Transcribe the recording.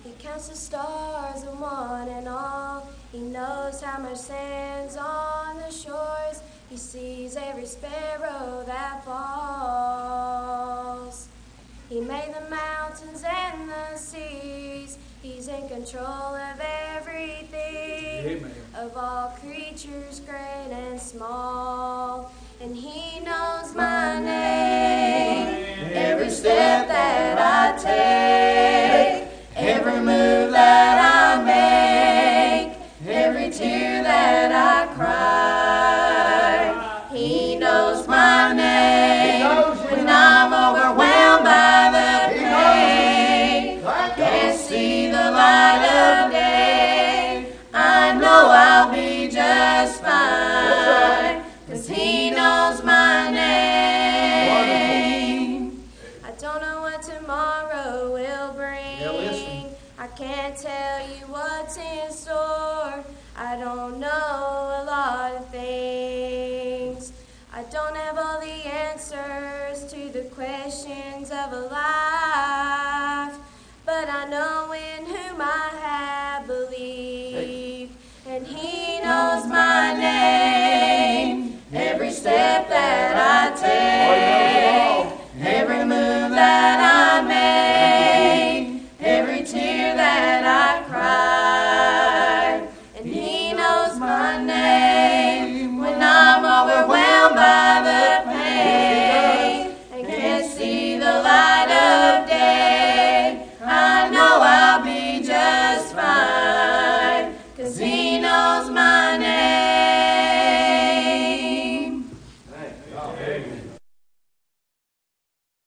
He counts the stars and one and all. He knows how much sand's on the shores. He sees every sparrow that falls. He made the mountains and the seas. He's in control of everything. Amen. Of all creatures great and small. And he knows my name. Every step that I take. Every move that I make. Every tear that I cry. He knows my name. When I'm overwhelmed by the pain, can't see the light of day, I know I'll be just fine, 'cause he knows my name. I don't know what tomorrow will bring. I can't tell you what's in store. I don't know a lot of things. I don't have all the answers to the questions of a life.